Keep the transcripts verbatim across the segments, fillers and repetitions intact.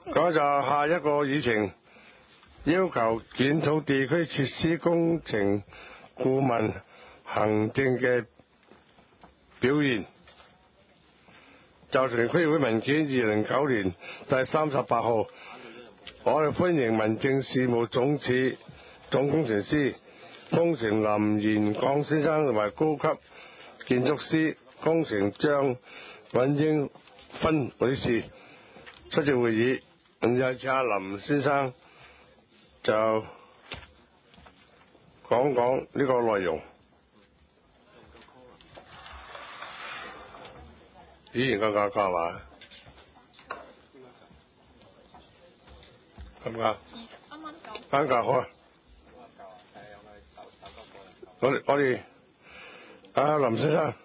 咁就下一個議程，要求檢討地區設施工程顧問行政嘅表現。就屯區會文件二零九年第三十八號，我哋歡迎民政事務總署總工程師工程林賢廣先生同埋高級建築師工程張允英芬女士出席會議。咁有請阿林先生就講講呢個內容。依然咁講講嘛？咁講？啱啱好啊！我哋我哋阿林先生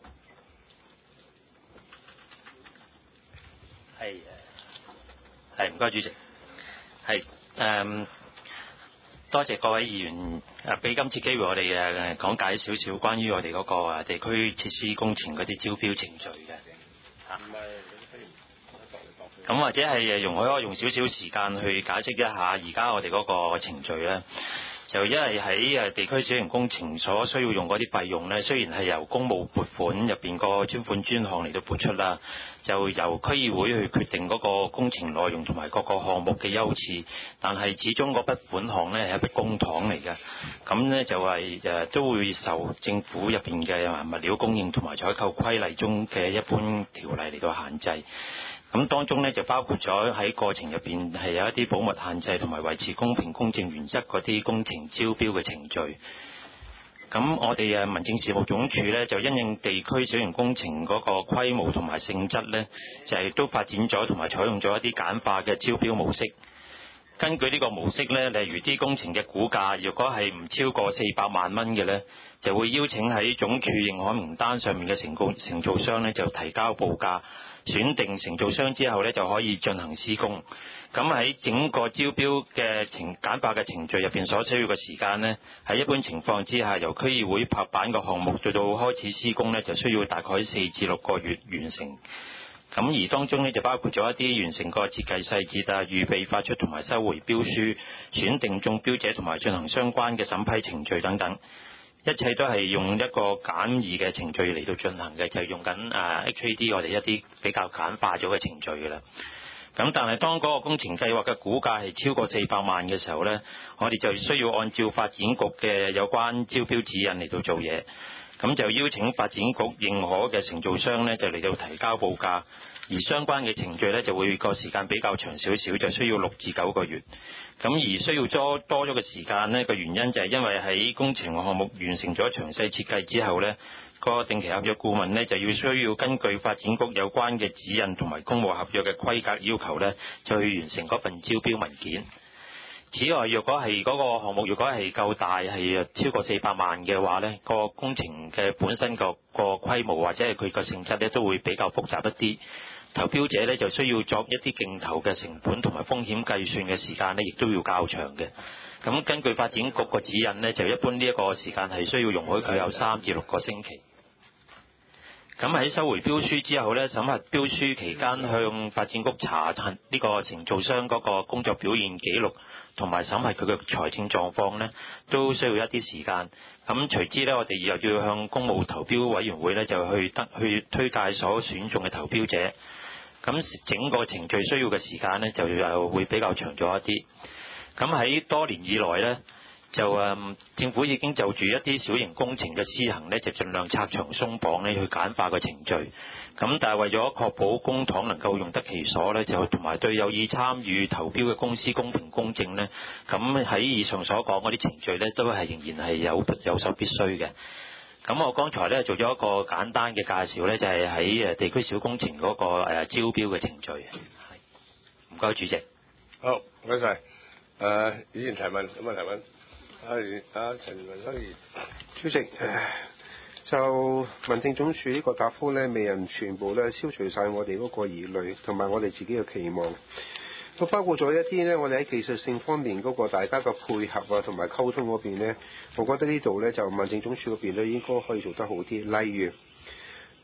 係係唔該主席，係誒、嗯、多謝各位議員誒俾今次機會我哋誒講解少少關於我哋嗰個誒地區設施工程嗰啲招標程序嘅。咁或者係容許我用少少時間去解釋一下而家我哋嗰個程序咧。就因為喺誒地區小型工程所需要用嗰啲費用咧，雖然係由公務撥款入邊個專款專項嚟到撥出啦，就由區議會去決定嗰個工程內容同埋各個項目嘅優次，但係始終嗰筆款項咧係一筆公帑嚟嘅，咁咧就係誒都會受政府入邊嘅物料供應同埋採購規例中嘅一般條例嚟到限制。咁當中咧就包括咗喺過程入邊係有一啲保密限制同埋維持公平公正原則嗰啲工程招標嘅程序。咁我哋誒民政事務總署咧就因應地區小型工程嗰個規模同埋性質咧，就係都發展咗同埋採用咗一啲簡化嘅招標模式。根據呢個模式咧，例如啲工程嘅估價，如果係唔超過四百萬蚊嘅咧，就會邀請喺總署認可名單上面嘅承工承造商咧就提交報價。選定承造商之後咧，就可以進行施工。咁喺整個招標嘅程簡化嘅程序入邊所需要嘅時間呢，喺一般情況之下，由區議會拍板嘅項目到到開始施工呢，就需要大概四至六個月完成。咁而當中呢，就包括咗一啲完成個設計細節啊、預備發出同埋收回標書、選定中標者同埋進行相關嘅審批程序等等。一切都係用一個簡易嘅程序嚟到進行嘅，就係、是、用緊誒 H A D 我哋一啲比較簡化咗嘅程序嘅啦。咁但係當嗰個工程計劃嘅估價係超過四百萬嘅時候呢，我哋就需要按照發展局嘅有關招標指引嚟到做嘢。咁就邀請發展局認可嘅承造商呢，就嚟到提交報價，而相關嘅程序呢，就會個時間比較長少少，就需要六至九個月。咁而需要多多咗嘅時間呢，個原因就係因為喺工程項目完成咗詳細設計之後呢，個定期合約顧問呢，就要需要根據發展局有關嘅指引同埋公務合約嘅規格要求呢，就去完成嗰份招標文件。此外，若果係嗰個項目如果係夠大，係超過四百萬嘅話呢，個工程嘅本身個個規模或者係佢個性質呢，都會比較複雜一啲。投標者呢，就需要作一啲競投嘅成本同埋風險計算嘅時間呢，亦都要較長嘅。咁根據發展局個指引呢，就一般呢一個時間係需要容許佢有三至六個星期。咁喺收回標書之後呢，審核標書期間向發展局查核呢個承造商嗰個工作表現記錄同埋審核佢嘅財政狀況呢，都需要一啲時間。咁隨之呢，我哋又要向公務投標委員會呢，就去得去推介所選中嘅投標者。咁整個程序需要嘅時間呢，就又會比較長咗一啲。咁喺多年以來呢，就誒、嗯、政府已經就住一啲小型工程嘅施行呢，就盡量拆牆鬆綁呢，去簡化個程序。咁但係為咗確保公帑能夠用得其所呢，就同埋對有意參與投標嘅公司公平公正呢，咁喺以上所講嗰啲程序呢，都係仍然係有有所必須嘅。咁我剛才咧做咗一個簡單嘅介紹咧，就係喺誒地區小工程嗰個誒招標嘅程序。係，唔該主席。 好，唔該晒。誒，議員提問，有冇提問？係阿陳文生議員。 主席，就民政總署呢個答覆咧，未能全部咧消除晒我哋嗰個疑慮，同埋我哋自己嘅期望。都包括咗一啲呢，我哋喺技術性方面嗰個大家嘅配合啊，同埋溝通嗰邊呢，我覺得呢度呢，就民政總署嗰邊呢應該可以做得好啲。例如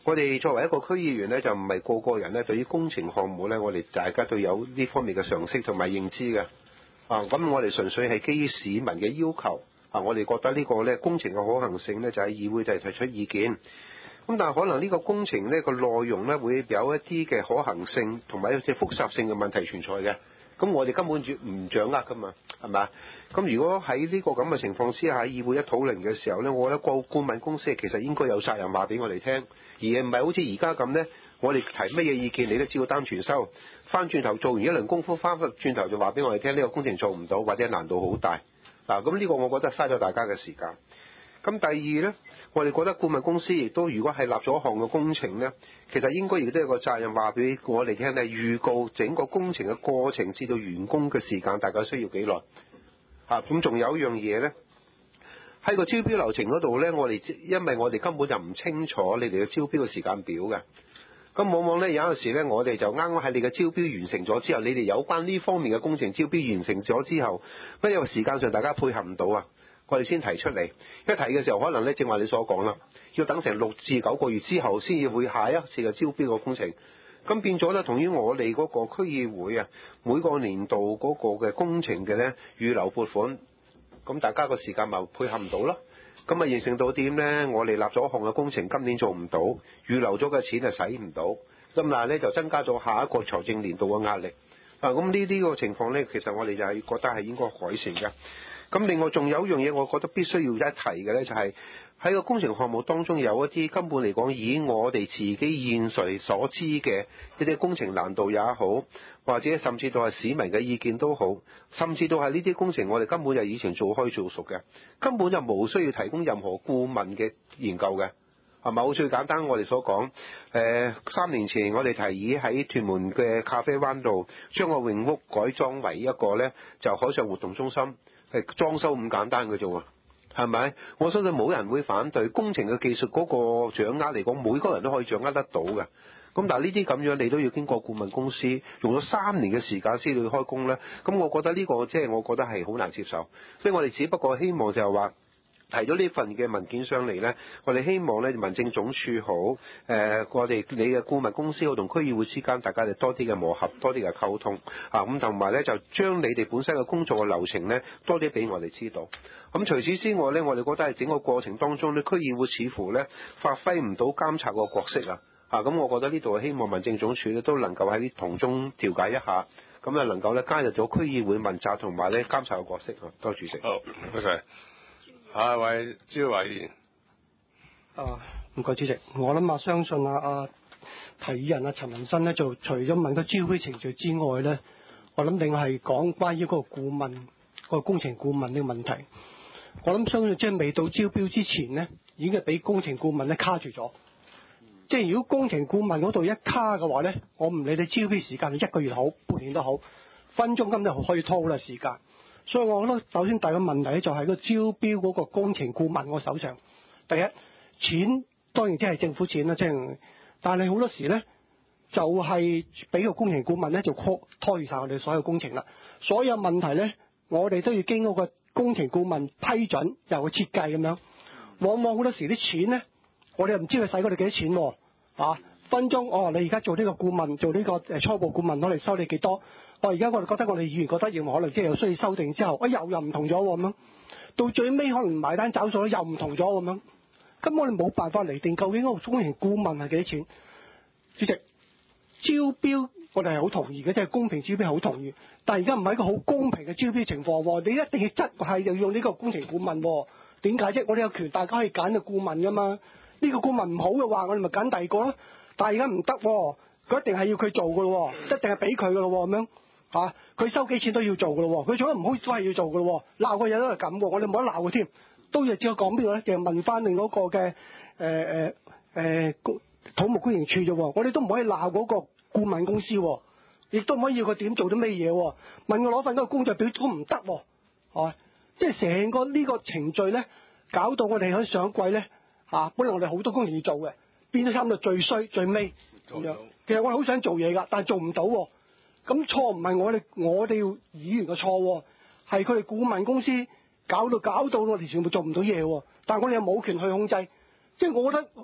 我哋作為一個區議員咧，就唔係個個人咧對於工程項目咧，我哋大家都有呢方面嘅常識同埋認知嘅。啊，咁我哋純粹係基於市民嘅要求。啊，我哋覺得呢個咧工程嘅可行性咧，就喺議會度提出意見。咁但係可能呢個工程呢個內容咧會有一啲嘅可行性同埋一啲複雜性嘅問題存在嘅。咁我哋根本就唔掌握噶嘛，係咪？咁如果喺呢個咁嘅情況之下，喺議會一討論嘅時候咧，我覺得個顧問公司其實應該有責任話俾我哋聽，而唔係好似而家咁咧，我哋提乜嘢意見你都照單全收，翻轉頭做完一輪功夫，翻轉頭就話俾我哋聽呢個工程做唔到或者難度好大。嗱，咁呢個我覺得嘥咗大家嘅時間。咁第二呢，我哋覺得顧問公司亦都如果係立咗項嘅工程呢，其實應該亦都有個責任話俾我哋聽咧，預告整個工程嘅過程至到完工嘅時間，大概需要幾耐？嚇、啊，咁仲有一樣嘢呢，喺個招標流程嗰度呢，我哋因為我哋根本就唔清楚你哋嘅招標嘅時間表嘅，咁往往呢，有陣時呢，我哋就啱啱喺你嘅招標完成咗之後，你哋有關呢方面嘅工程招標完成咗之後，不過因為時間上大家配合唔到啊。我哋先提出嚟，一提嘅時候可能咧，正話你所講啦，要等成六至九個月之後先至會下一次嘅招標個工程，咁變咗咧，同於我哋嗰個區議會啊，每個年度嗰個嘅工程嘅咧預留撥款，咁大家個時間咪配合唔到咯，咁啊形成到點咧？我哋立咗項嘅工程今年做唔到，預留咗嘅錢係使唔到，咁但係咧就增加咗下一個財政年度嘅壓力。啊，咁呢啲個情況咧，其實我哋就係覺得係應該改善嘅。咁另外仲有一樣嘢，我覺得必須要一提嘅咧，就係喺個工程項目當中有一啲根本嚟講，以我哋自己現時所知嘅一啲工程難度也好，或者甚至到係市民嘅意見都好，甚至到係呢啲工程我哋根本就以前做開做熟嘅，根本就冇需要提供任何顧問嘅研究嘅，係咪？好最簡單，我哋所講，誒、呃、三年前我哋提議喺屯門嘅咖啡灣度將個泳屋改裝為一個咧就海上活動中心。係裝修咁簡單嘅啫喎，係咪？我相信冇人會反對工程嘅技術嗰個掌握嚟講，每個人都可以掌握得到嘅。咁但係呢啲咁樣，你都要經過顧問公司用咗三年嘅時間先去開工咧。咁我覺得呢個即係我覺得係好難接受。所以我哋只不過希望就係話提咗呢份嘅文件上嚟咧，我哋希望咧民政總署好，誒、呃、我哋你嘅顧問公司好同區議會之間，大家就多啲嘅磨合，多啲嘅溝通啊，咁同埋咧就將你哋本身嘅工作嘅流程咧多啲俾我哋知道。咁、啊、除此之外咧，我哋覺得係整個過程當中咧，區議會似乎咧發揮唔到監察個角色啊。啊，咁我覺得呢度希望民政總署咧都能夠喺同中調解一下，咁啊能夠咧加入咗區議會問責同埋咧監察嘅角色啊。多謝主席。 好，多謝。下一位招委員。 啊，唔該主席，我諗啊，相信啊啊提議人啊陳文新咧，就除咗問個招標程序之外咧，我諗定係講關於嗰個顧問、嗰個工程顧問呢個問題。我諗相信即係未到招標之前咧，已經係俾工程顧問咧卡住咗。即係如果工程顧問嗰度一卡嘅話咧，我唔理你招標時間係一個月好、半年都好，分鐘金就可以拖啦時間。所以我覺得首先第一個問題咧就係個招標嗰個工程顧問我手上，第一錢當然即係政府錢啦，即係，但係好多時咧就係俾個工程顧問咧就拖拖住晒我哋所有工程啦。所有問題咧我哋都要經嗰個工程顧問批准，由個設計咁樣。往往好多時啲錢咧，我哋又唔知佢使我哋幾多錢喎，啊分鐘哦，你而家做呢個顧問，做呢個誒初步顧問攞嚟收你幾多？我而家我哋覺得我哋議員覺得認為可能即係有需要修訂之後，啊又又唔同咗咁樣，到最尾可能埋單找數又唔同咗咁樣，咁我哋冇辦法嚟定究竟嗰個工程顧問係幾多錢？主席，招標我哋係好同意嘅，即係公平招標好同意，但係而家唔係一個好公平嘅招標情況喎，你一定要質係要用呢個工程顧問喎，點解啫？我哋有權大家可以揀個顧問噶嘛，呢個顧問唔好嘅話，我哋咪揀第二個咯，但係而家唔得喎，佢一定係要佢做嘅咯，一定係俾佢嘅咯咁樣。嚇！佢、啊、收幾錢都要做嘅咯喎，佢做得唔好都係要做嘅咯喎，鬧個嘢都係咁喎，我哋冇得鬧佢添，都要只有講邊個咧？就問翻另嗰個嘅誒誒誒土木工程處啫喎，我哋都唔可以鬧嗰個顧問公司喎，亦都唔可以要佢點做啲咩嘢喎，問佢攞份嗰個工作表都唔得喎，係、啊、即係成個呢個程序咧，搞到我哋喺上季咧嚇，本來我哋好多工程要做嘅，變咗差唔多最衰最尾咁樣。其實我哋好想做嘢㗎，但係做唔到喎。咁錯唔係我哋我哋議員嘅錯喎，係佢哋顧問公司搞到搞到我哋全部做唔到嘢喎。但係我哋又冇權去控制，即係我覺得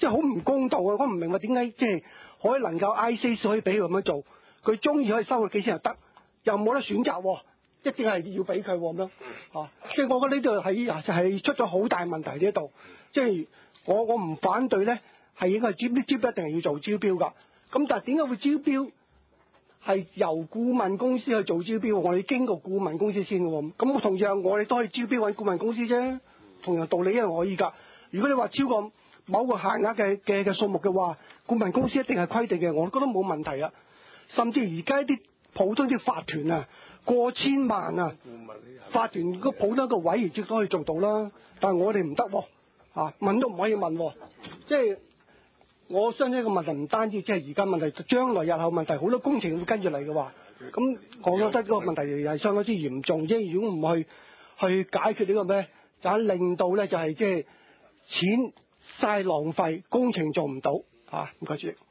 即係好唔公道啊！我唔明白點解即係可以能夠 I C A 可以俾佢咁樣做，佢中意可以收佢幾錢又得，又冇得選擇喎，一定係要俾佢咁樣啊！即係我覺得呢度係係出咗好大問題呢一度，即係我我唔反對咧，係應該招招標一定係要做招標㗎。咁但係點解會招標係由顧問公司去做招標？我哋經過顧問公司先嘅喎。咁同樣我哋都可以招標揾顧問公司啫，同樣道理一樣可以㗎。如果你話超過某個限額嘅嘅嘅數目嘅話，顧問公司一定係規定嘅，我覺得冇問題啊。甚至而家啲普通啲法團啊，過千萬啊，法團個普通一個委員亦都可以做到啦。但係我哋唔得喎，啊問都唔可以問喎，即係。我相信個問題唔單止即係而家問題，將來日後問題好多工程會跟住嚟嘅話，咁我覺得個問題係相當之嚴重。即係如果唔去去解決呢個咩，就係令到咧就係即係錢嘥浪費，工程做唔到嚇。唔該主席。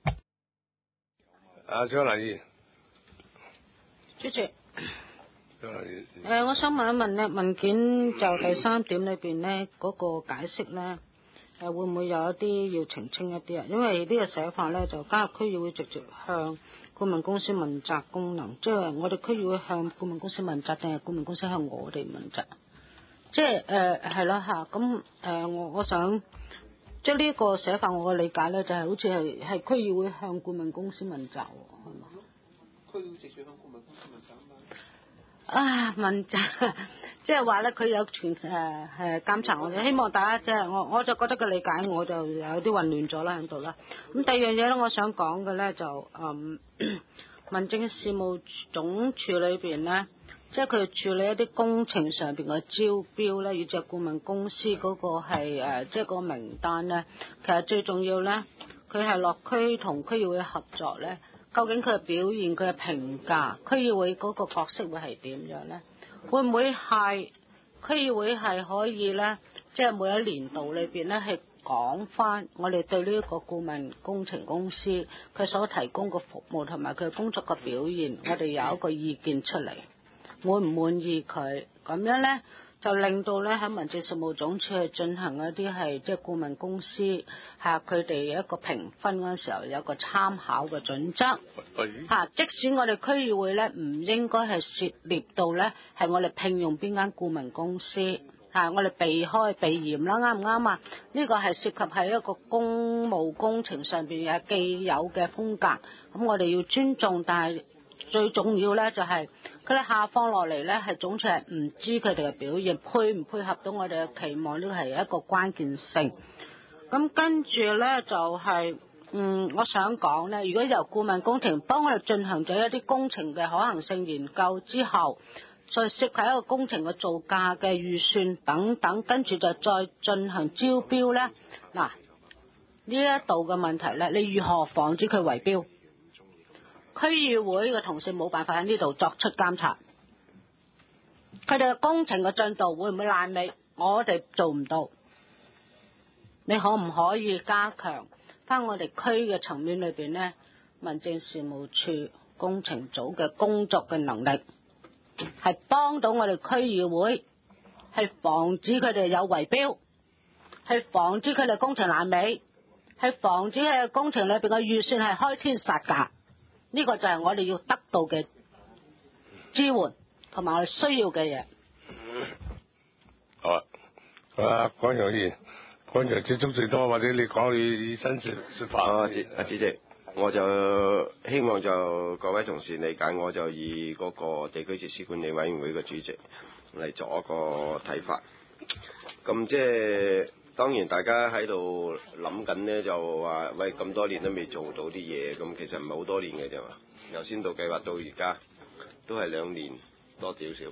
阿張麗儀， 主席。 張麗儀。 誒，我想問一問咧，文件就第三點裏邊咧嗰個解釋咧。誒會唔會有一啲要澄清一啲啊？因為呢個寫法咧就加入區議會直接向顧問公司問責功能，即係我哋區議會向顧問公司問責，定係顧問公司向我哋問責？即係誒係啦嚇，咁誒我我想即係呢一個寫法，我嘅理解咧就係好似係係區議會向顧問公司問責喎，係嘛？ 區議會直接向顧問公司問責啊嘛。 啊問責。即係話咧，佢有全誒誒監察我哋，希望大家即係我我就覺得個理解我就有啲混亂咗啦喺度啦。咁第二樣嘢咧，我想講嘅咧就嗯民政事務總署裏邊咧，即係佢處理一啲工程上邊嘅招標咧，以及顧問公司嗰個係誒即係個名單咧，其實最重要咧，佢係落區同區議會合作咧，究竟佢嘅表現、佢嘅評價，區議會嗰個角色會係點樣咧？會唔會係區議會係可以咧，即係每一年度裏邊咧，係講翻我哋對呢一個顧問工程公司佢所提供嘅服務同埋佢工作嘅表現，我哋有一個意見出嚟，滿唔滿意佢？咁樣咧就令到咧喺民政事務總署去進行一啲係即係顧問公司嚇佢哋一個評分嗰陣時候有個參考嘅準則嚇，即使我哋區議會咧唔應該係涉獵到咧係我哋聘用邊間顧問公司嚇，我哋避開避嫌啦，啱唔啱啊？呢個係涉及係一個公務工程上邊嘅既有嘅風格，咁我哋要尊重，但係最重要咧就係佢哋下放落嚟咧係總署係唔知佢哋嘅表現配唔配合到我哋嘅期望，呢個係一個關鍵性。咁跟住咧就係、是、嗯，我想講咧，如果由顧問工程幫我哋進行咗一啲工程嘅可行性研究之後，再涉及一個工程嘅造價嘅預算等等，跟住就再進行招標咧。嗱，呢一度嘅問題咧，你如何防止佢圍標？區議會嘅同事冇辦法喺呢度作出監察，佢哋嘅工程嘅進度會唔會爛尾？我哋做唔到。你可唔可以加強翻我哋區嘅層面裏邊呢？民政事務處工程組嘅工作嘅能力，係幫到我哋區議會，係防止佢哋有圍標，係防止佢哋工程爛尾，係防止佢哋工程裏邊嘅預算係開天殺價。呢個就係我哋要得到嘅支援同埋我哋需要嘅嘢。 好啊，啊，講完先，講完接觸最多，或者你講你你新說說法。 啊，主啊主席，我就希望就各位同事理解，我就以嗰個地區設施管理委員會嘅主席嚟作一個睇法。咁即係當然大家喺度諗緊呢，就話喂，咁多年都未做到啲嘢，咁其實唔係好多年嘅啫嘛。由先導計劃到而家都係兩年多少少。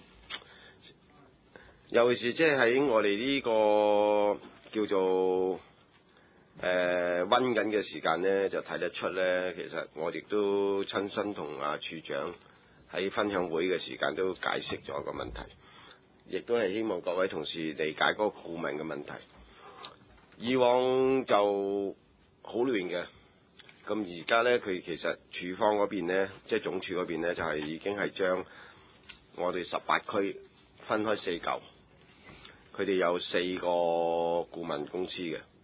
尤其是即係喺我哋呢個叫做誒溫緊嘅時間呢，就睇得出呢。其實我亦都親身同阿處長喺分享會嘅時間都解釋咗個問題，亦都係希望各位同事理解嗰個顧問嘅問題。以往就好亂嘅，咁而家呢，佢其實處方嗰邊呢，即係總署嗰邊呢，就係已經係將我哋十八區分開四嚿，佢哋有四個顧問公司嘅，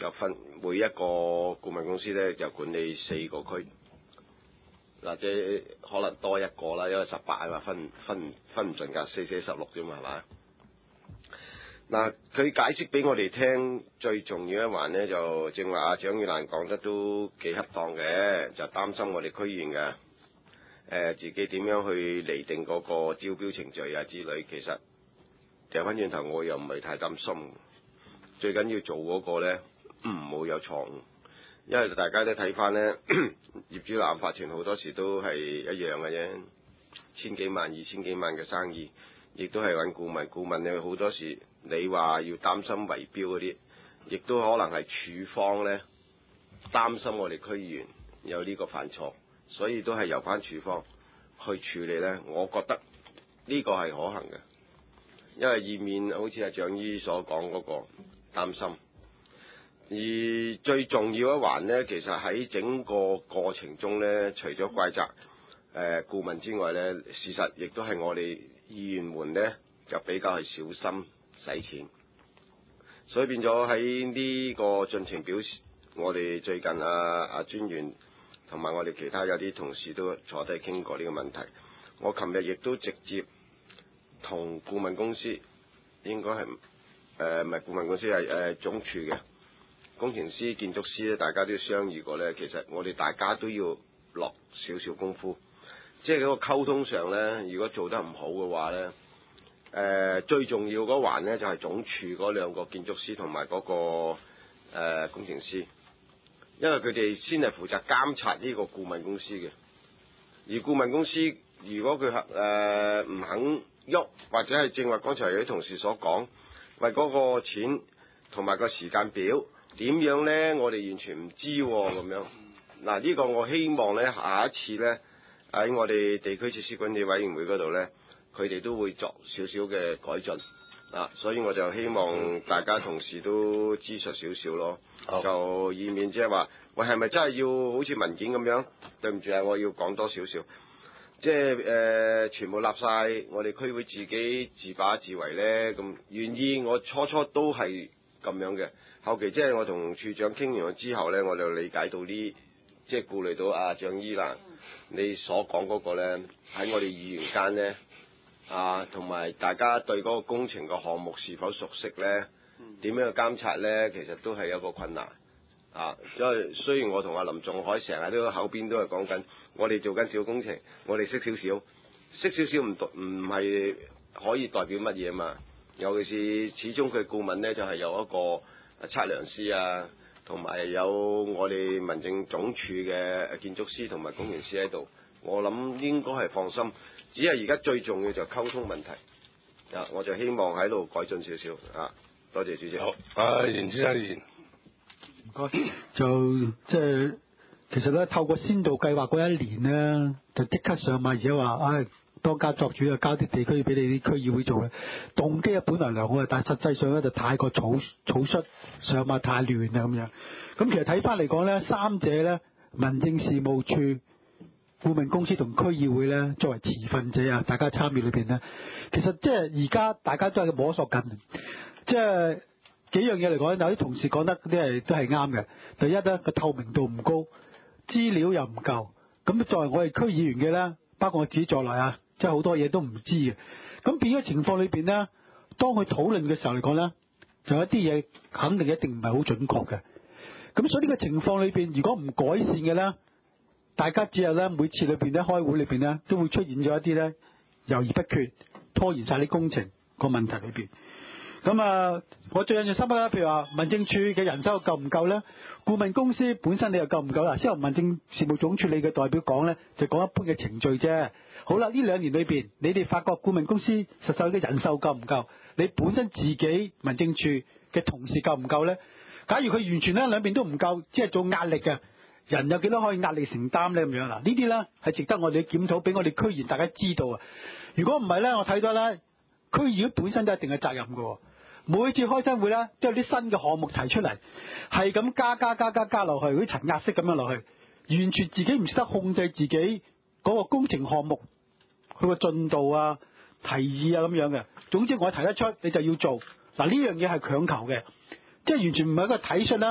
就分每一個顧問公司咧就管理四個區，或者可能多一個啦，因為十八啊嘛，分分分唔盡㗎，四四十六啫嘛，係嘛？嗱，佢解釋俾我哋聽最重要一環咧，就正話阿蔣宇蘭講得都幾恰當嘅，就擔心我哋區議員嘅。誒、呃、自己點樣去釐定嗰個招標程序啊之類，其實掉翻轉頭我又唔係太擔心，最緊要做嗰個咧唔好有錯誤，因為大家都睇翻咧業主立案法團好多時都係一樣嘅啫，千幾萬、二千幾萬嘅生意，亦都係揾顧問，顧問咧好多時你話要擔心圍標嗰啲，亦都可能係處方咧擔心我哋區議員有呢個犯錯。所以都係由翻處方去處理咧，我覺得呢個係可行嘅，因為以免好似阿蔣醫所講嗰個擔心。而最重要一環咧，其實喺整個過程中咧，除咗怪責誒、呃、顧問之外咧，事實亦都係我哋議員們咧就比較係小心使錢，所以變咗喺呢個進程表示，我哋最近啊啊專員。同埋我哋其他有啲同事都坐低傾過呢個問題。我琴日亦都直接同顧問公司，應該係誒唔係顧問公司係誒、呃、總署嘅工程師、建築師咧，大家都商議過咧。其實我哋大家都要落少少功夫，即係嗰個溝通上咧，如果做得唔好嘅話咧，誒、呃、最重要嗰環咧就係、是、總署嗰兩個建築師同埋嗰個、呃、工程師。因為佢哋先係負責監察呢個顧問公司嘅，而顧問公司如果佢誒唔肯喐，或者係正話剛才有啲同事所講，為嗰個錢同埋個時間表點樣咧，我哋完全唔知喎咁樣。嗱，呢個我希望咧下一次咧喺我哋地區設施管理委員會嗰度咧，佢哋都會作少少嘅改進。啊，所以我就希望大家同事都知實少少咯，好就以免即係話，喂係咪真係要好似文件咁樣？對唔住啊，我要講多少少，即係誒、呃、全部立晒，我哋區會自己自把自為咧，咁願意我初初都係咁樣嘅，後期即係我同處長傾完咗之後咧，我就理解到呢，即係顧慮到阿蔣姨啦，你所講嗰個咧喺我哋議員間咧。啊，同埋大家對嗰個工程個項目是否熟悉咧？點樣去監察咧？其實都係有個困難啊！因為雖然我同阿林仲海成日都口邊都係講緊，我哋做緊小工程，我哋識少少，識少少唔唔係可以代表乜嘢嘛？尤其是始終佢顧問咧就係、是、有一個測量師啊，同埋有我哋民政總署嘅建築師同埋工程師喺度，我諗應該係放心。只係而家最重要就溝通問題，啊，我就希望喺度改進少少，啊，多謝主席。 好，啊，袁先生言， 唔該，就即係其實咧，透過先導計劃嗰一年咧，就即刻上馬，而且話，唉、哎，當家作主啊，交啲地區俾你啲區議會做咧，動機啊本來良好嘅，但係實際上咧就太過草草率，上馬太亂啦咁樣。咁其實睇翻嚟講咧，三者咧，民政事務處、顧問公司同區議會咧，作為持份者啊，大家參與裏邊咧，其實即係而家大家都係摸索緊，即係幾樣嘢嚟講，有啲同事講得啲係都係啱嘅。第一咧，個透明度唔高，資料又唔夠。咁作為我哋區議員嘅咧，包括我自己在內啊，即係好多嘢都唔知嘅。咁變咗情況裏邊咧，當佢討論嘅時候嚟講咧，就有一啲嘢肯定一定唔係好準確嘅。咁所以呢個情況裏邊，如果唔改善嘅咧，大家只有咧每次裏邊咧開會裏邊咧都會出現咗一啲咧猶豫不決、拖延晒啲工程個問題裏邊。咁啊，我最印象深刻啦，譬如話民政處嘅人手夠唔夠咧？顧問公司本身你又夠唔夠啦？先由民政事務總署你嘅代表講咧，就講一般嘅程序啫。好啦，呢兩年裏邊，你哋發覺顧問公司實際嘅人手夠唔夠？你本身自己民政處嘅同事夠唔夠咧？假如佢完全咧兩邊都唔夠，即係做壓力嘅。人有幾多可以壓力承擔咧？咁樣啦，呢啲咧係值得我哋檢討，俾我哋區議員大家知道啊！如果唔係咧，我睇到咧，區議員本身都一定嘅責任嘅。每次開新會咧，都有啲新嘅項目提出嚟，係咁加加加加加落去，好似層壓式咁樣落去，完全自己唔識得控制自己嗰個工程項目佢個進度啊、提議啊咁樣嘅。總之我提得出，你就要做嗱，呢樣嘢係強求嘅，即係完全唔係一個體恤啦。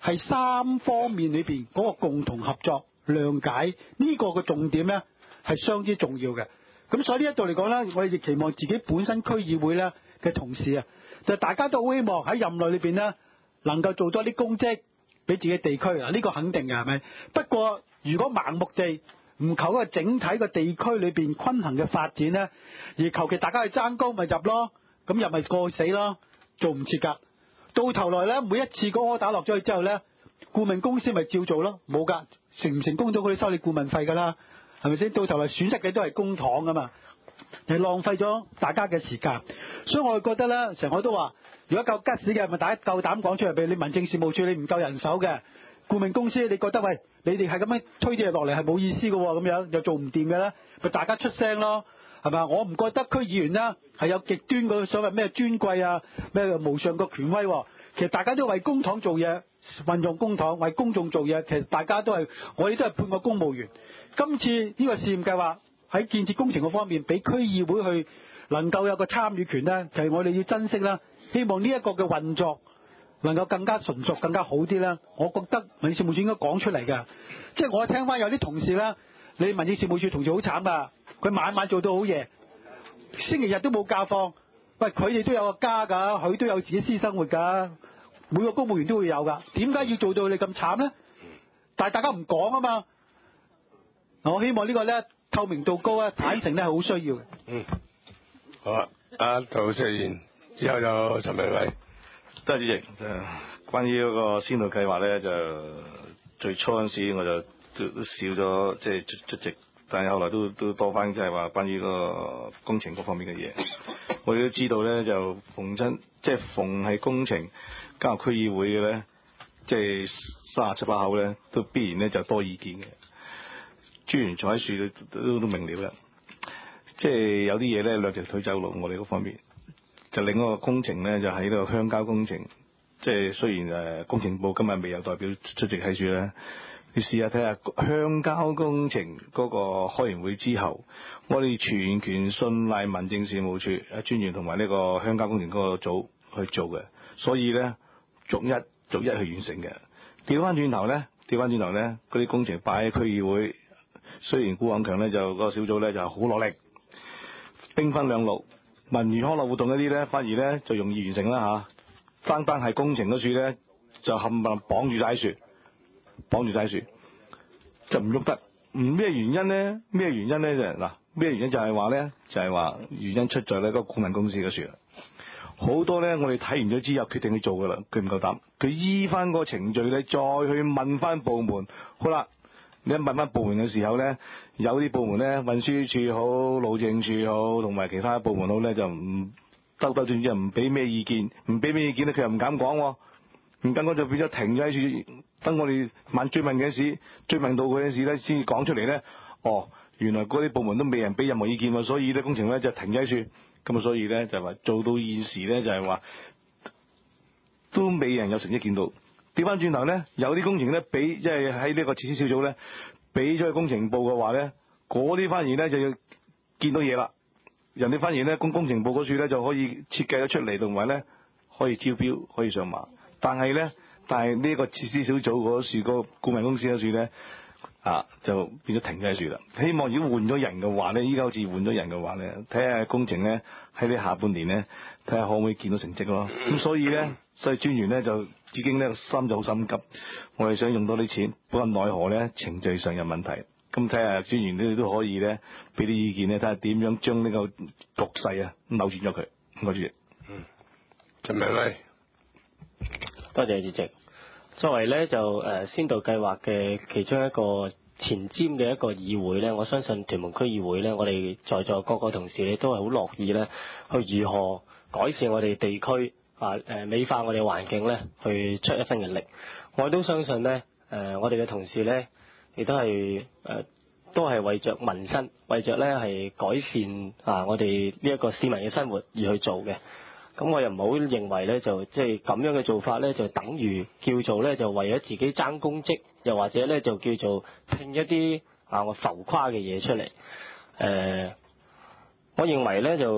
係三方面裏邊嗰個共同合作諒解呢個嘅重點咧係相當之重要嘅。咁所以呢一度嚟講咧，我哋亦期望自己本身區議會咧嘅同事啊，就大家都好希望喺任內裏邊咧能夠做多啲公職俾自己地區啊，呢個肯定嘅係咪？不過如果盲目地唔求一個整體嘅地區裏邊均衡嘅發展咧，而求其大家去爭高咪入咯，咁入咪過死咯，做唔切㗎。到頭來咧，每一次個 order 落咗去之後咧，顧問公司咪照做咯，冇㗎，成唔成功到佢哋收你顧問費㗎啦，係咪先？到頭來損失嘅都係公帑㗎嘛，係浪費咗大家嘅時間。所以我覺得咧，成日我都話，如果夠吉屎嘅，咪大家夠膽講出嚟，譬如你民政事務處你唔夠人手嘅，顧問公司你覺得喂，你哋係咁樣推啲嘢落嚟係冇意思嘅喎，咁樣又做唔掂嘅咧，咪大家出聲咯。係嘛？我唔覺得區議員啦係有極端個所謂咩尊貴啊，咩無上個權威喎。其實大家都為公帑做嘢，運用公帑為公眾做嘢。其實大家都係我哋都係半個公務員。今次呢個試驗計劃喺建設工程嗰方面，俾區議會去能夠有個參與權咧，就係我哋要珍惜啦。希望呢一個嘅運作能夠更加純熟、更加好啲啦。我覺得民政事務處應該講出嚟㗎。即係我聽翻有啲同事啦，你民政事務處同事好慘㗎。佢晚晚做到好夜，星期日都冇假放。喂，佢哋都有個家㗎，佢都有自己私生活㗎。每個公務員都會有㗎，點解要做到你咁慘咧？但係大家唔講啊嘛。我希望呢個咧透明度高啊，坦誠咧係好需要嘅。 嗯，好啊，阿陶石賢之後有陳明偉。 多謝主席。就關於嗰個先導計劃咧，就最初嗰陣時我就都都少咗即係出出席。但係後來都都多翻，即係話關於個工程嗰方面嘅嘢。我哋都知道咧，就逢親即係逢係工程加入區議會嘅咧，即係三十七把口咧，都必然咧就多意見嘅。專員坐喺樹都都都明了啦。即係有啲嘢咧兩條腿走路，我哋嗰方面就另一個工程咧，就喺呢個鄉郊工程。即係雖然誒工程部今日未有代表出席喺處咧。你試下睇下鄉郊工程嗰個開完會之後，我哋全權信賴民政事務處啊專員同埋呢個鄉郊工程嗰個組去做嘅，所以咧逐一逐一去完成嘅。調翻轉頭咧，調翻轉頭咧，嗰啲工程擺喺區議會，雖然顧廣強咧就、嗰個小組咧就好落力，兵分兩路，文娛康樂活動嗰啲咧反而咧就容易完成啦嚇，單單係工程嗰處咧就冚唪唥綁住晒樹。綁住晒樹就唔喐得，唔咩原因咧？咩原因咧？就嗱，咩原因就係話咧，就係、是、話原因出在咧嗰個顧問公司嘅樹啦。好多咧，我哋睇完咗之後決定去做噶啦，佢唔夠膽，佢依翻個程序咧，再去問翻部門。好啦，你一問翻部門嘅時候咧，有啲部門咧，運輸署好、路政署好，同埋其他部門好咧，就唔兜兜轉轉，唔俾咩意見，唔俾咩意見咧，佢又唔敢講，唔敢講就變咗停咗喺處。等我哋問追問嘅時，追問到嗰陣時咧，先至講出嚟咧。哦，原來嗰啲部門都未人俾任何意見喎，所以咧工程咧就停咗喺處。咁啊，所以咧就係話做到現時咧就係話都未人有成績見到。調翻轉頭咧，有啲工程咧俾即係喺呢個設施小組咧俾咗去工程部嘅話咧，嗰啲反而咧就要見到嘢啦。人哋反而咧工工程部嗰處咧就可以設計咗出嚟，同埋咧可以招標，可以上馬。但係咧。但係呢個設施小組嗰樹個顧問公司嗰樹咧啊，就變咗停咗喺樹啦。希望如果換咗人嘅話咧，依家好似換咗人嘅話咧，睇下工程咧喺呢下半年咧，睇下可唔可以見到成績咯。咁所以咧，所以專員咧就已經咧心就好心急，我哋想用多啲錢，不過奈何咧程序上有問題。咁睇下專員咧都可以咧俾啲意見咧，睇下點樣將呢個局勢啊扭轉咗佢。唔該主席。 嗯，陳明偉。 多謝主席。作為咧就誒先導計劃嘅其中一個前瞻嘅一個議會咧，我相信屯門區議會咧，我哋在座各個同事咧都係好樂意咧去如何改善我哋地區啊誒美化我哋環境咧，去出一分嘅力。我都相信咧誒我哋嘅同事咧亦都係誒都係為着民生，為着咧係改善啊我哋呢一個市民嘅生活而去做嘅。咁我又唔好認為咧，就即係咁樣嘅做法咧，就等於叫做咧，就為咗自己爭公職，又或者咧就叫做拼一啲啊我浮誇嘅嘢出嚟。誒、呃，我認為咧就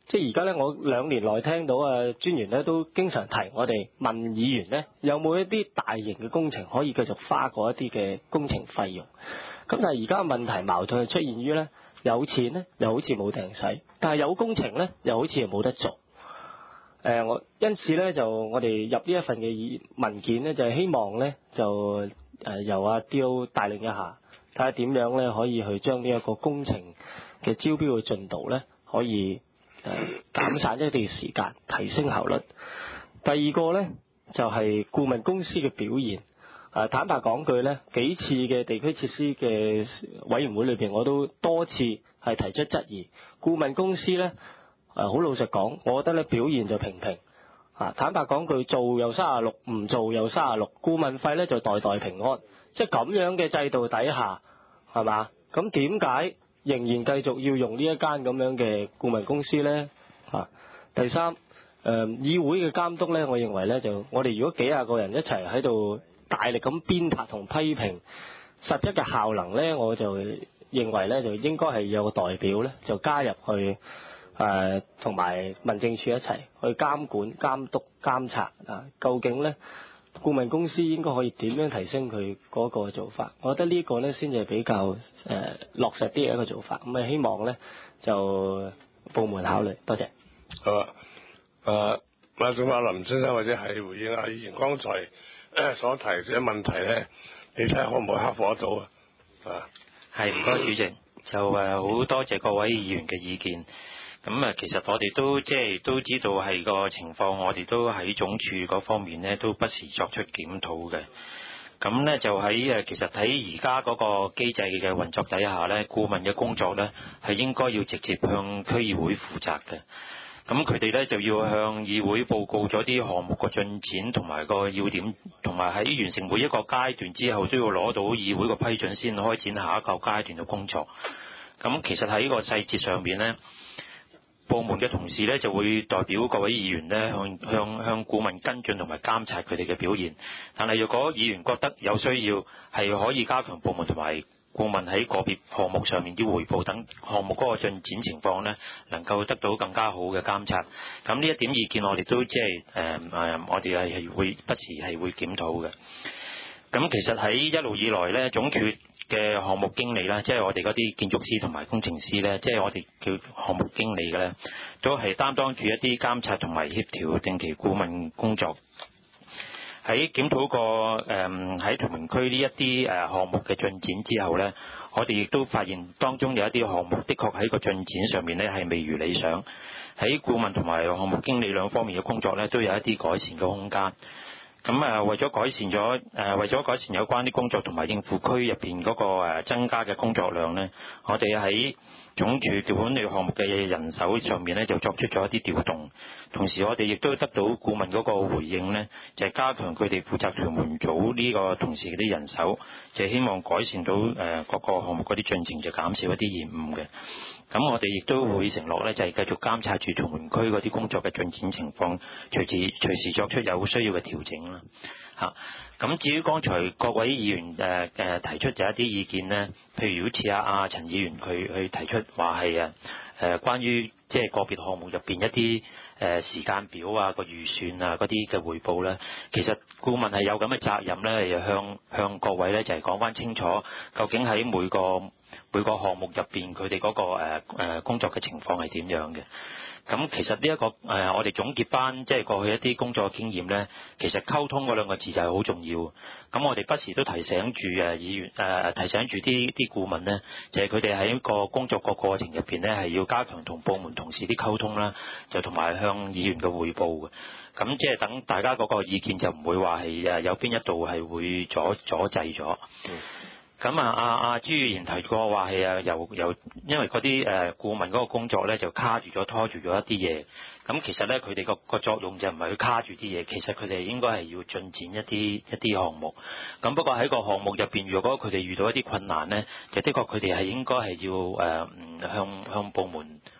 即係而家咧，我兩年內聽到啊專員咧都經常提我哋問議員咧，有冇一啲大型嘅工程可以繼續花過一啲嘅工程費用？咁但係而家問題矛盾係出現於咧，有錢咧又好似冇埞使，但係有工程咧又好似冇得做。誒、呃，我因此咧就我哋入呢一份嘅文件咧，就係希望咧就誒、呃、由阿 D O 帶領一下，睇下點樣咧可以去將呢一個工程嘅招標嘅進度咧可以。誒減省一啲時間，提升效率。第二個呢，就係、是、顧問公司嘅表現。誒坦白講句呢，幾次嘅地區設施嘅委員會裏邊，我都多次係提出質疑。顧問公司呢，誒好老實講，我覺得咧表現就平平。啊坦白講句，做又三十六，唔做又三十六，顧問費呢就代代平安。即係咁樣嘅制度底下，係嘛？咁點解仍然繼續要用呢一間咁樣嘅顧問公司呢？啊，第三，誒、呃、議會嘅監督呢，我認為呢，就我哋如果幾廿個人一齊喺度大力咁鞭撻同批評，實質嘅效能呢，我就認為呢，就應該係有個代表呢，就加入去誒同埋民政處一齊去監管、監督、監察啊，究竟呢，顧問公司應該可以點樣提升佢嗰個做法？我覺得呢個咧先至係比較誒、呃、落實啲嘅一個做法。咁啊，希望咧就部門考慮。多謝。 好啊，誒，馬總馬林先生或者係回應下以前剛才、呃、所提嘅問題咧，你睇下可唔可以克服得到啊？啊， 係唔該主席，就誒好多謝各位議員嘅意見。咁啊，其實我哋都即係都知道係個情況，我哋都喺總署嗰方面咧，都不時作出檢討嘅。咁咧就喺誒，其實喺而家嗰個機制嘅運作底下咧，顧問嘅工作咧係應該要直接向區議會負責嘅。咁佢哋咧就要向議會報告咗啲項目個進展同埋個要點，同埋喺完成每一個階段之後，都要攞到議會個批准先開展下一個階段嘅工作。咁其實喺呢個細節上面咧，部門嘅同事咧就會代表各位議員咧向向向顧問跟進同埋監察佢哋嘅表現。但係若果議員覺得有需要，係可以加強部門同埋顧問喺個別項目上面啲彙報等項目嗰個進展情況咧，能夠得到更加好嘅監察。咁呢一點意見我哋都即係誒誒，我哋係係會不時係會檢討嘅。咁其實喺一路以來咧，總署嘅項目經理啦，即係我哋嗰啲建築師同埋工程師咧，即係我哋叫項目經理嘅咧，都係擔當住一啲監察同埋協調定期顧問工作。喺檢討過誒喺屯門區呢一啲誒項目嘅進展之後咧，我哋亦都發現當中有一啲項目的確喺個進展上面咧係未如理想。喺顧問同埋項目經理兩方面嘅工作咧，都有一啲改善嘅空間。咁啊，為咗改善咗誒，為咗改善有關啲工作同埋應付區入邊嗰個誒增加嘅工作量咧，我哋喺總署嘅管理項目嘅人手上面咧，就作出咗一啲調動。同時，我哋亦都得到顧問嗰個回應咧，就係加強佢哋負責屯門組呢個同事嗰啲人手，就係希望改善到誒各個項目嗰啲進程，就減少一啲延誤嘅。咁我哋亦都會承諾咧，就係繼續監察住屯門區嗰啲工作嘅進展情況，隨時隨時作出有需要嘅調整啦。嚇，咁至於剛才各位議員誒誒提出咗一啲意見咧，譬如好似阿阿陳議員佢去提出話係誒誒關於即係個別項目入邊一啲誒時間表啊、個預算啊嗰啲嘅彙報咧，其實顧問係有咁嘅責任咧，要向向各位咧就係講翻清楚，究竟喺每個每個項目入邊佢哋嗰個誒誒工作嘅情況係點樣嘅。咁其實呢、這、一個誒、呃，我哋總結翻即係過去一啲工作經驗咧，其實溝通嗰兩個字就係好重要。咁我哋不時都提醒住誒議員誒、呃，提醒住啲啲顧問咧，就係佢哋喺個工作個過程入邊咧，係要加強同部門同事啲溝通啦，就同埋向議員嘅彙報嘅。咁即係等大家嗰個意見就唔會話係誒有邊一度係會阻阻滯咗。嗯咁啊，阿阿朱議員提過話係啊，由由因為嗰啲誒顧問嗰個工作咧就卡住咗、拖住咗一啲嘢。咁其實咧，佢哋個個作用就唔係去卡住啲嘢，其實佢哋應該係要進展一啲一啲項目。咁不過喺個項目入邊，如果佢哋遇到一啲困難咧，就的確佢哋係應該係要誒、呃、向向部門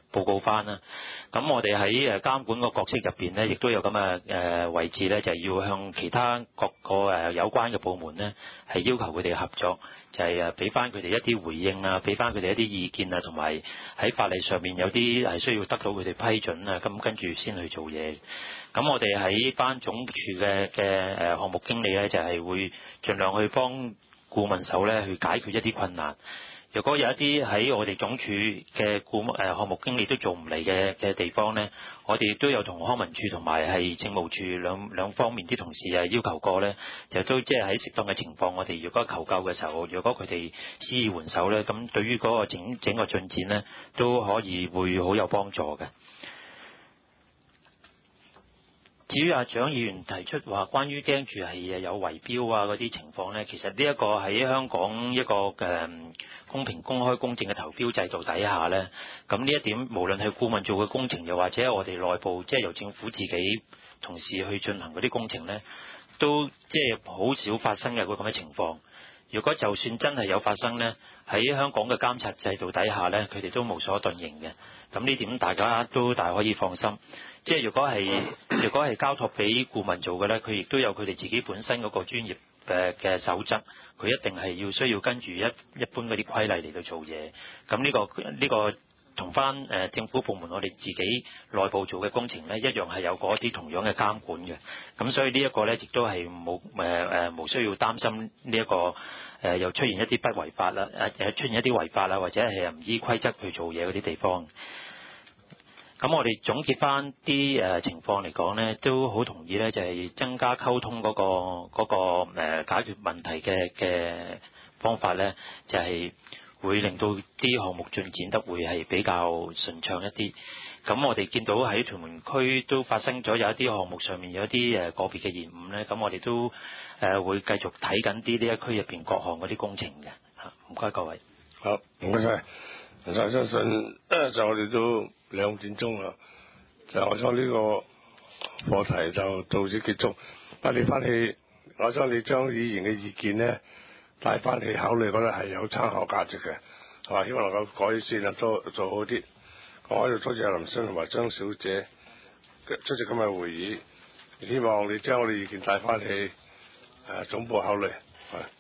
報告翻啦。咁我哋喺誒監管個角色入邊呢，亦都有咁嘅誒位置呢，就係要向其他各個誒有關嘅部門呢，係要求佢哋合作，就係誒俾翻佢哋一啲回應啊，俾翻佢哋一啲意見啊，同埋喺法例上面有啲係需要得到佢哋批准啊，咁跟住先去做嘢。咁我哋喺班總署嘅嘅誒項目經理呢，就係會盡量去幫顧問手呢去解決一啲困難。如果有一啲喺我哋總署嘅顧誒項目經理都做唔嚟嘅嘅地方呢，我哋亦都有同康文署同埋係政務處兩兩方面啲同事係要求過呢，就都即係喺適當嘅情況，我哋如果求救嘅時候，如果佢哋施以援手呢，咁對於嗰個整整個進展呢，都可以會好有幫助嘅。至於阿蔣議員提出話關於驚住係有圍標啊嗰啲情況呢，其實呢一個喺香港一個誒公平公開公正嘅投標制度底下呢，咁呢一點無論係顧問做嘅工程，又或者我哋內部即係由政府自己同事去進行嗰啲工程呢，都即係好少發生嘅個咁嘅情況。如果就算真係有發生呢，喺香港嘅監察制度底下呢，佢哋都無所遁形嘅。咁呢點大家都大可以放心。即係如果係如果係交託俾顧問做嘅呢，佢亦都有佢哋自己本身嗰個專業嘅嘅守則，佢一定係要需要跟住一一般嗰啲規例嚟到做嘢。咁呢個呢個同翻誒政府部門我哋自己內部做嘅工程呢，一樣係有嗰啲同樣嘅監管嘅。咁所以呢一個呢，亦都係冇誒誒冇需要擔心呢一個誒、呃、又出現一啲不違法啦誒誒出現一啲違法啦，或者係唔依規則去做嘢嗰啲地方。咁我哋總結翻啲誒情況嚟講呢，都好同意呢，就係增加溝通嗰、嗰個嗰、嗰個、解決問題嘅嘅方法呢，就係會令到啲項目進展得會係比較順暢一啲。咁我哋見到喺屯門區都發生咗有一啲項目上面有一啲誒個別嘅延誤呢，咁我哋都誒會繼續睇緊啲呢一區入邊各項嗰啲工程嘅嚇。唔該各位。 好，唔該晒。我相信就我哋都兩點鐘啦，就我將呢個課題就到此結束。不你翻去，我將你將議員嘅意見咧帶翻去考慮，覺得係有參考價值嘅，係嘛？希望能夠改善啊，做做好啲。我喺度多謝阿林生同埋張小姐出席今日會議，希望你將我哋意見帶翻去誒總部考慮。係。